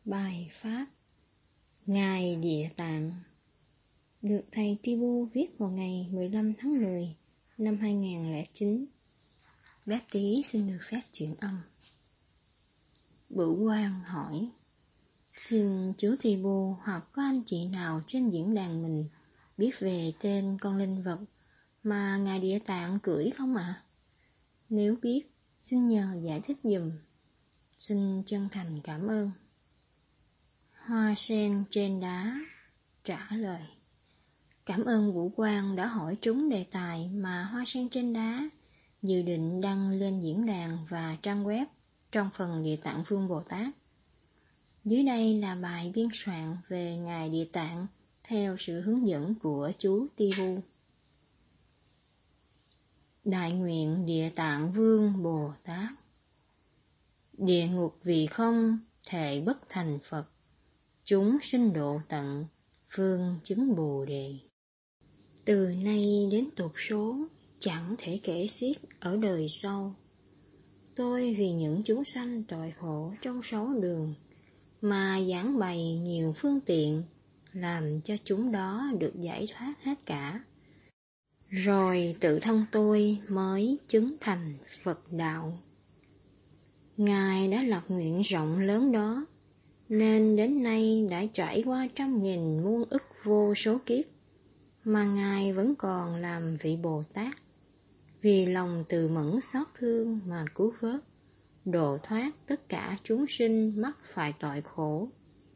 Bài Pháp Ngài Địa Tạng được thầy Tibu viết vào ngày 15 tháng 10 năm 2009. Bác Tý xin được phép chuyển âm. Bửu Quang hỏi: xin chú Tibu hoặc có anh chị nào trên diễn đàn mình biết về tên con linh vật mà Ngài Địa Tạng cưỡi không ạ? Nếu biết, xin nhờ giải thích giùm. Xin chân thành cảm ơn. Hoa sen trên đá trả lời: cảm ơn Vũ Quang đã hỏi trúng đề tài mà Hoa sen trên đá dự định đăng lên diễn đàn và trang web trong phần Địa Tạng Vương Bồ Tát. Dưới đây là bài biên soạn về Ngài Địa Tạng theo sự hướng dẫn của chú Tibu. Đại nguyện Địa Tạng Vương Bồ Tát. Địa ngục vì không thể bất thành Phật, chúng sinh độ tận, phương chứng Bồ Đề. Từ nay đến tột số, chẳng thể kể xiết ở đời sau. Tôi vì những chúng sanh tội khổ trong 6 đường, mà giảng bày nhiều phương tiện, làm cho chúng đó được giải thoát hết cả. Rồi tự thân tôi mới chứng thành Phật Đạo. Ngài đã lập nguyện rộng lớn đó, nên đến nay đã trải qua 100.000 muôn ức vô số kiếp, mà Ngài vẫn còn làm vị Bồ Tát, vì lòng từ mẫn xót thương mà cứu vớt, độ thoát tất cả chúng sinh mắc phải tội khổ.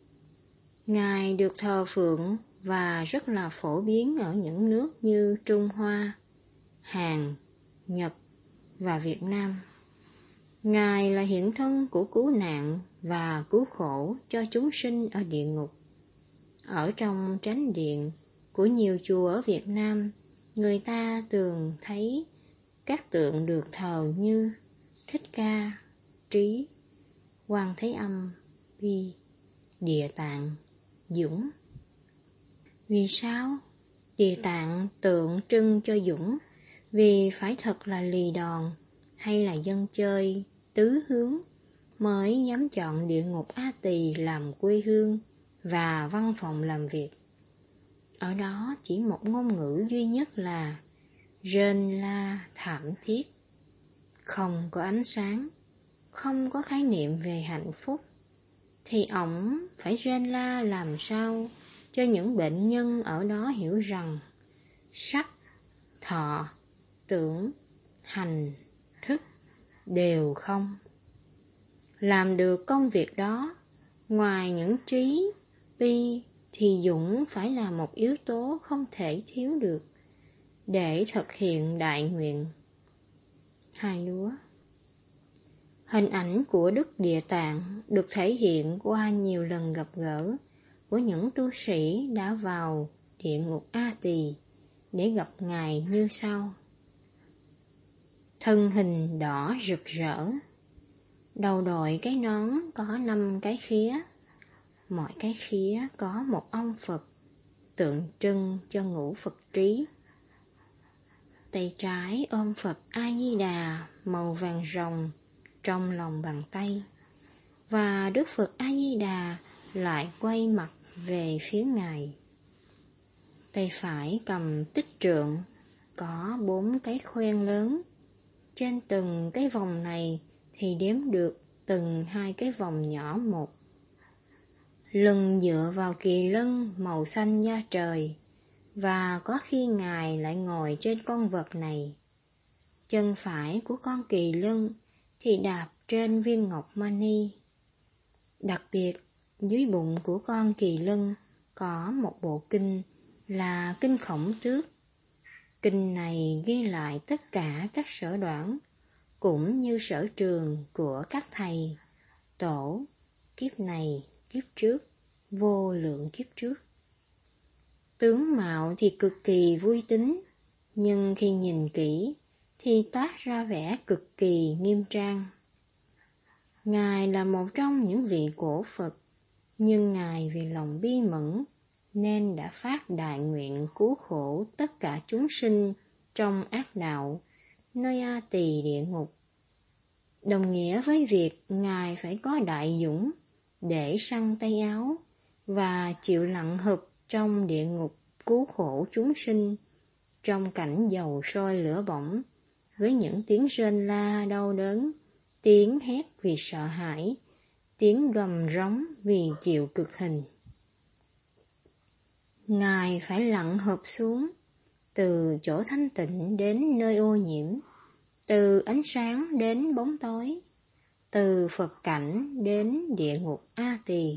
Ngài được thờ phượng và rất là phổ biến ở những nước như Trung Hoa, Hàn, Nhật và Việt Nam. Ngài là hiện thân của cứu nạn và cứu khổ cho chúng sinh ở địa ngục. Ở trong chánh điện của nhiều chùa ở Việt Nam, người ta thường thấy các tượng được thờ như Thích Ca, Trí, Quan Thế Âm, Bi, Địa Tạng, Dũng. Vì sao? Địa Tạng tượng trưng cho Dũng vì phải thật là lì đòn hay là dân chơi tứ hướng mới dám chọn địa ngục A Tỳ làm quê hương và văn phòng làm việc. Ở đó chỉ một ngôn ngữ duy nhất là rên la thảm thiết. Không có ánh sáng, không có khái niệm về hạnh phúc, thì ổng phải rên la làm sao cho những bệnh nhân ở đó hiểu rằng sắc, thọ, tưởng, hành, thức đều không. Làm được công việc đó, ngoài những trí, bi, thì Dũng phải là một yếu tố không thể thiếu được để thực hiện đại nguyện. Hai lúa. Hình ảnh của Đức Địa Tạng được thể hiện qua nhiều lần gặp gỡ của những tu sĩ đã vào địa ngục A Tỳ để gặp Ngài như sau. Thân hình đỏ rực rỡ, đầu đội cái nón có 5 cái khía, mỗi cái khía có một ông Phật, tượng trưng cho ngũ Phật trí. Tay trái ôm Phật A-di-đà màu vàng ròng trong lòng bàn tay, và Đức Phật A-di-đà lại quay mặt về phía Ngài. Tay phải cầm tích trượng, có 4 cái khoen lớn. Trên từng cái vòng này thì đếm được từng 2 cái vòng nhỏ một. Lưng dựa vào kỳ lân màu xanh da trời, và có khi Ngài lại ngồi trên con vật này. Chân phải của con kỳ lân thì đạp trên viên ngọc mani. Đặc biệt, dưới bụng của con kỳ lân có một bộ kinh là Kinh Khổng Tước. Kinh này ghi lại tất cả các sở đoản, cũng như sở trường của các thầy, tổ, kiếp này, kiếp trước, vô lượng kiếp trước. Tướng mạo thì cực kỳ vui tính, nhưng khi nhìn kỹ thì toát ra vẻ cực kỳ nghiêm trang. Ngài là một trong những vị cổ Phật, nhưng Ngài vì lòng bi mẫn nên đã phát đại nguyện cứu khổ tất cả chúng sinh trong ác đạo, nơi A Tỳ địa ngục. Đồng nghĩa với việc Ngài phải có đại dũng, để săn tay áo và chịu lặn hụp trong địa ngục cứu khổ chúng sinh, trong cảnh dầu sôi lửa bỏng, với những tiếng rên la đau đớn, tiếng hét vì sợ hãi, tiếng gầm rống vì chịu cực hình. Ngài phải lặn hụp xuống, từ chỗ thanh tịnh đến nơi ô nhiễm, từ ánh sáng đến bóng tối, từ Phật cảnh đến địa ngục A Tỳ,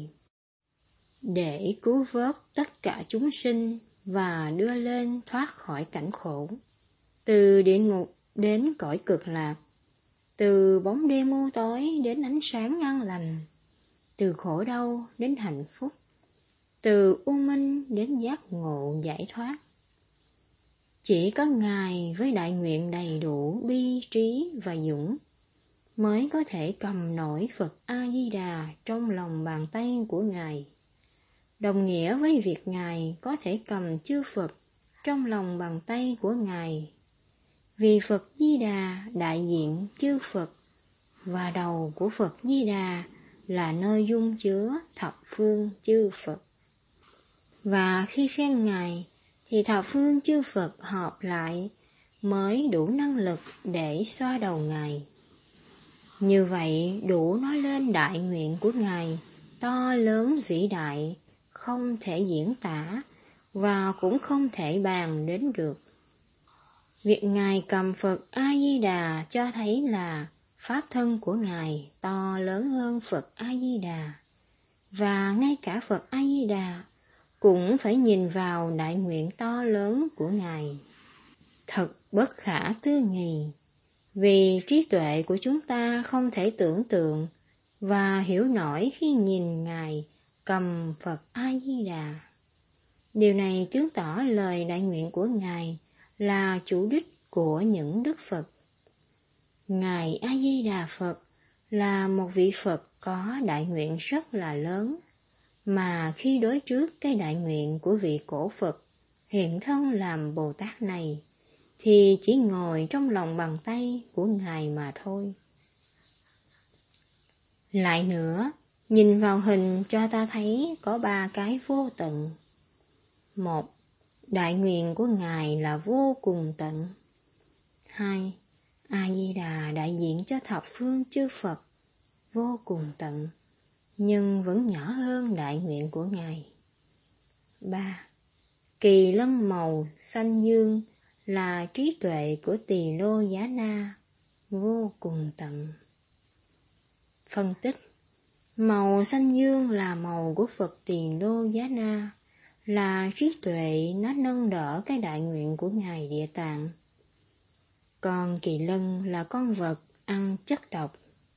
để cứu vớt tất cả chúng sinh và đưa lên thoát khỏi cảnh khổ, từ địa ngục đến cõi cực lạc, từ bóng đêm u tối đến ánh sáng an lành, từ khổ đau đến hạnh phúc, từ u minh đến giác ngộ giải thoát. Chỉ có Ngài với đại nguyện đầy đủ bi trí và dũng mới có thể cầm nổi Phật A-di-đà trong lòng bàn tay của Ngài, đồng nghĩa với việc Ngài có thể cầm chư Phật trong lòng bàn tay của Ngài, vì Phật Di Đà đại diện chư Phật, và đầu của Phật Di Đà là nơi dung chứa thập phương chư Phật. Và khi khen Ngài thì thập phương chư Phật hợp lại mới đủ năng lực để xoa đầu Ngài. Như vậy đủ nói lên đại nguyện của Ngài to lớn vĩ đại, không thể diễn tả và cũng không thể bàn đến được. Việc Ngài cầm Phật A-di-đà cho thấy là pháp thân của Ngài to lớn hơn Phật A-di-đà, và ngay cả Phật A-di-đà cũng phải nhìn vào đại nguyện to lớn của Ngài. Thật bất khả tư nghì, vì trí tuệ của chúng ta không thể tưởng tượng và hiểu nổi khi nhìn Ngài cầm Phật A-di-đà. Điều này chứng tỏ lời đại nguyện của Ngài là chủ đích của những đức Phật. Ngài A-di-đà Phật là một vị Phật có đại nguyện rất là lớn, mà khi đối trước cái đại nguyện của vị cổ Phật hiện thân làm Bồ Tát này, thì chỉ ngồi trong lòng bàn tay của Ngài mà thôi. Lại nữa, nhìn vào hình cho ta thấy có 3 cái vô tận. 1. Đại nguyện của Ngài là vô cùng tận. 2. A-di-đà đại diện cho thập phương chư Phật, vô cùng tận, nhưng vẫn nhỏ hơn đại nguyện của Ngài. 3. Kỳ lân màu xanh dương là trí tuệ của Tỳ Lô Giá Na, vô cùng tận. Phân tích: màu xanh dương là màu của Phật Tỳ Lô Giá Na, là trí tuệ nó nâng đỡ cái đại nguyện của Ngài Địa Tạng. Còn kỳ lân là con vật ăn chất độc.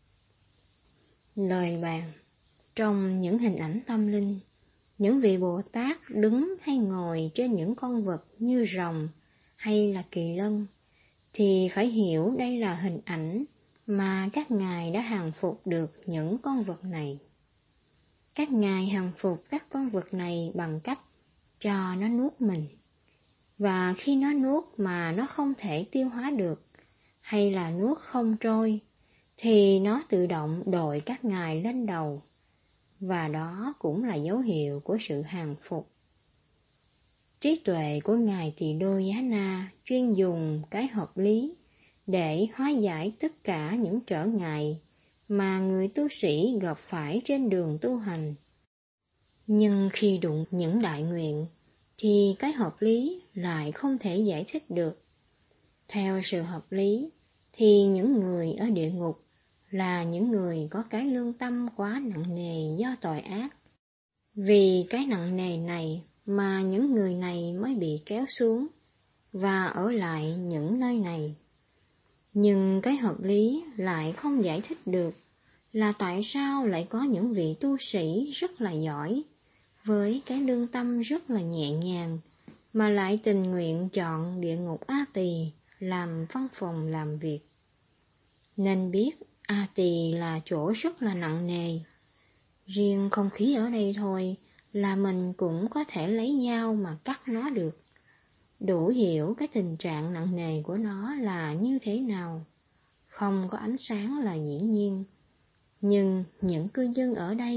Lời bàn: trong những hình ảnh tâm linh, những vị Bồ Tát đứng hay ngồi trên những con vật như rồng hay là kỳ lân, thì phải hiểu đây là hình ảnh mà các ngài đã hàng phục được những con vật này. Các ngài hàng phục các con vật này bằng cách cho nó nuốt mình. Và khi nó nuốt mà nó không thể tiêu hóa được, hay là nuốt không trôi, thì nó tự động đội các ngài lên đầu. Và đó cũng là dấu hiệu của sự hàng phục. Trí tuệ của Ngài Tỳ Lô Giá Na chuyên dùng cái hợp lý để hóa giải tất cả những trở ngại mà người tu sĩ gặp phải trên đường tu hành. Nhưng khi đụng những đại nguyện, thì cái hợp lý lại không thể giải thích được. Theo sự hợp lý, thì những người ở địa ngục là những người có cái lương tâm quá nặng nề do tội ác. Vì cái nặng nề này mà những người này mới bị kéo xuống và ở lại những nơi này. Nhưng cái hợp lý lại không giải thích được là tại sao lại có những vị tu sĩ rất là giỏi, với cái lương tâm rất là nhẹ nhàng, mà lại tình nguyện chọn địa ngục A Tỳ làm văn phòng làm việc. Nên biết A Tỳ là chỗ rất là nặng nề. Riêng không khí ở đây thôi là mình cũng có thể lấy dao mà cắt nó được. Đủ hiểu cái tình trạng nặng nề của nó là như thế nào. Không có ánh sáng là dĩ nhiên. Nhưng những cư dân ở đây,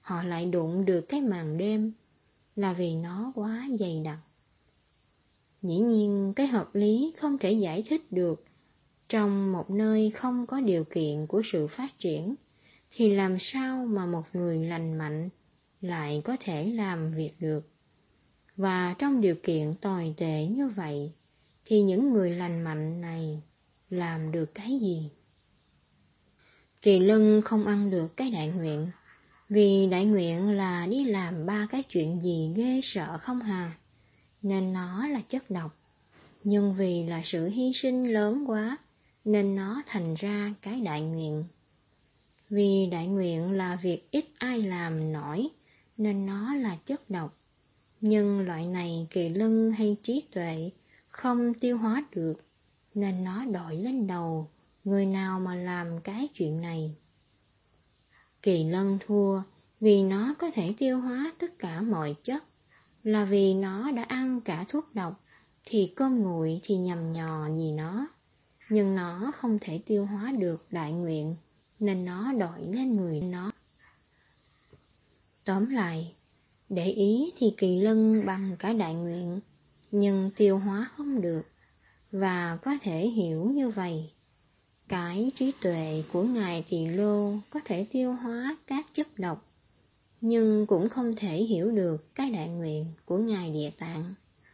họ lại đụng được cái màn đêm, là vì nó quá dày đặc. Dĩ nhiên cái hợp lý không thể giải thích được. Trong một nơi không có điều kiện của sự phát triển, thì làm sao mà một người lành mạnh lại có thể làm việc được? Và trong điều kiện tồi tệ như vậy, thì những người lành mạnh này làm được cái gì? Kỳ Lân không ăn được cái đại nguyện, vì đại nguyện là đi làm 3 cái chuyện gì ghê sợ không hà, nên nó là chất độc. Nhưng vì là sự hy sinh lớn quá, nên nó thành ra cái đại nguyện. Vì đại nguyện là việc ít ai làm nổi, nên nó là chất độc. Nhưng loại này Kỳ Lân hay trí tuệ không tiêu hóa được, nên nó đội lên đầu người nào mà làm cái chuyện này. Kỳ Lân thua vì nó có thể tiêu hóa tất cả mọi chất, là vì nó đã ăn cả thuốc độc, thì cơm nguội thì nhầm nhò gì nó. Nhưng nó không thể tiêu hóa được đại nguyện, nên nó đội lên người nó. Tóm lại, để ý thì Kỳ Lân bằng cả đại nguyện, nhưng tiêu hóa không được. Và có thể hiểu như vậy, cái trí tuệ của Ngài Tỳ Lô có thể tiêu hóa các chất độc, nhưng cũng không thể hiểu được cái đại nguyện của Ngài Địa Tạng.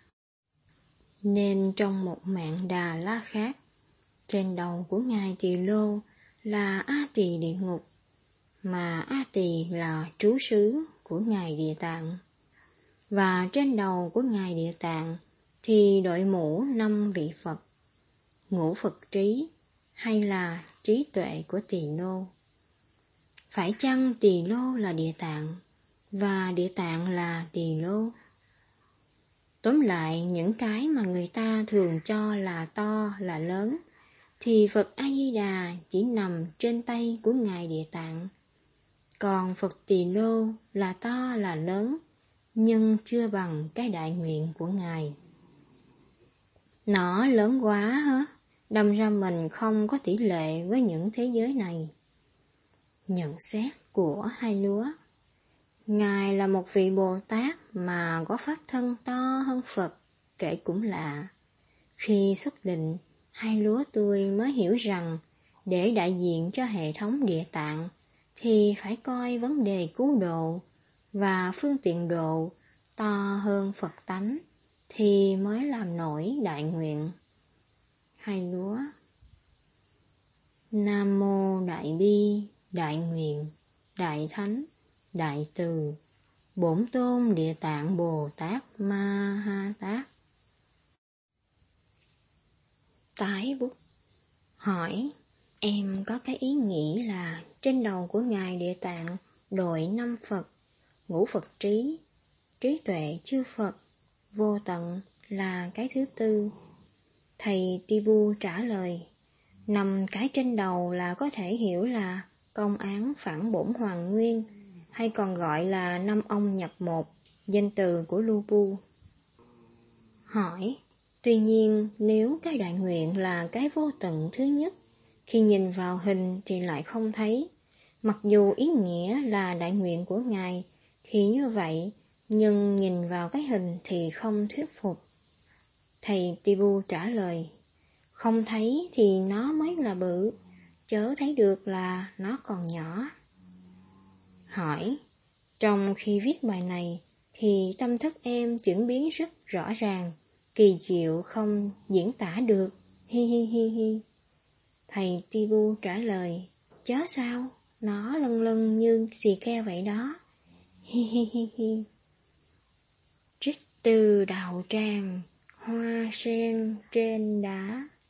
Nên trong một mạng Đà La khác, trên đầu của Ngài Tỳ Lô là A Tỳ địa ngục, mà A Tỳ là trú xứ của Ngài Địa Tạng. Và trên đầu của Ngài Địa Tạng thì đội mũ 5 vị Phật, ngũ Phật trí, hay là trí tuệ của Tỳ Lô. Phải chăng Tỳ Lô là Địa Tạng, và Địa Tạng là Tỳ Lô? Tóm lại, những cái mà người ta thường cho là to, là lớn, thì Phật A-di-đà chỉ nằm trên tay của Ngài Địa Tạng. Còn Phật Tỳ Lô là to, là lớn, nhưng chưa bằng cái đại nguyện của Ngài. Nó lớn quá hả? Đâm ra mình không có tỷ lệ với những thế giới này. Nhận xét của Hai Lúa. Ngài là một vị Bồ Tát mà có pháp thân to hơn Phật, kể cũng lạ. Khi xuất định, Hai Lúa tôi mới hiểu rằng để đại diện cho hệ thống Địa Tạng thì phải coi vấn đề cứu độ và phương tiện độ to hơn Phật tánh thì mới làm nổi đại nguyện. Hai Lúa. Nam Mô Đại Bi, Đại Nguyện, Đại Thánh, Đại Từ, Bổn Tôn Địa Tạng Bồ Tát Ma Ha Tát. Tái bút. Hỏi, em có cái ý nghĩ là trên đầu của Ngài Địa Tạng đội 5 Phật, ngũ Phật trí, trí tuệ chư Phật, vô tận là cái thứ tư. Thầy Tibu trả lời, 5 cái trên đầu là có thể hiểu là công án phản bổn hoàng nguyên, hay còn gọi là 5 ông nhập một, danh từ của Lupu. Hỏi, tuy nhiên nếu cái đại nguyện là cái vô tận thứ nhất, khi nhìn vào hình thì lại không thấy, mặc dù ý nghĩa là đại nguyện của Ngài thì như vậy, nhưng nhìn vào cái hình thì không thuyết phục. Thầy Tibu trả lời, không thấy thì nó mới là bự, chớ thấy được là nó còn nhỏ. Hỏi, trong khi viết bài này thì tâm thức em chuyển biến rất rõ ràng, kỳ diệu không diễn tả được, hi hi hi hi. Thầy Tibu trả lời, chớ sao, nó lân lân như xì ke vậy đó, hi hi hi hi. Trích từ đạo tràng, hoa sen trên đá.